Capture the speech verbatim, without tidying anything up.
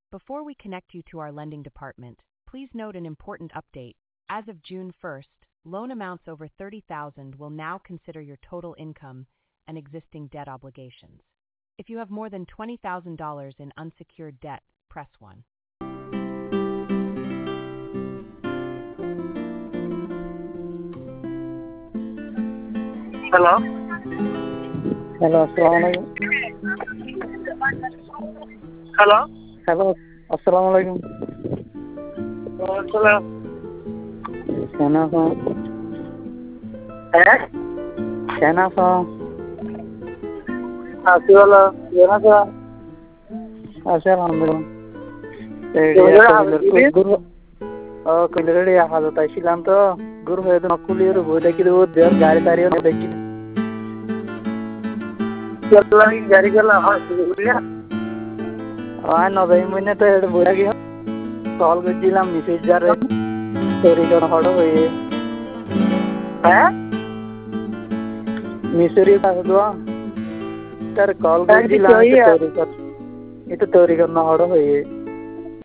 Before we connect you to our lending department, please note an important update. As of June first, loan amounts over thirty thousand dollars will now consider your total income and existing debt obligations. If you have more than twenty thousand dollars in unsecured debt, press one. Hello? Hello, assalamualaikum. Hello? Hello, assalamualaikum. Waalaikumsalam. Kenapa? Eh? Kenapa? Así hola. Kenapa? Alhamdulillah. Kemudian apa ini? Guru, oh, kemudian dia hasil taisilan tuh guru itu nakulir, boleh kita dia gari tari orang lagi. Siapa lagi gari kerana harus dibeli? Ah, nada ini tuh ada boleh gitu. Soal kejilam message jar story kan hado huye. Eh? Missouri का हुआ तर call कर दिला तो तोरी कर ये तो तोरी करना हड़ो है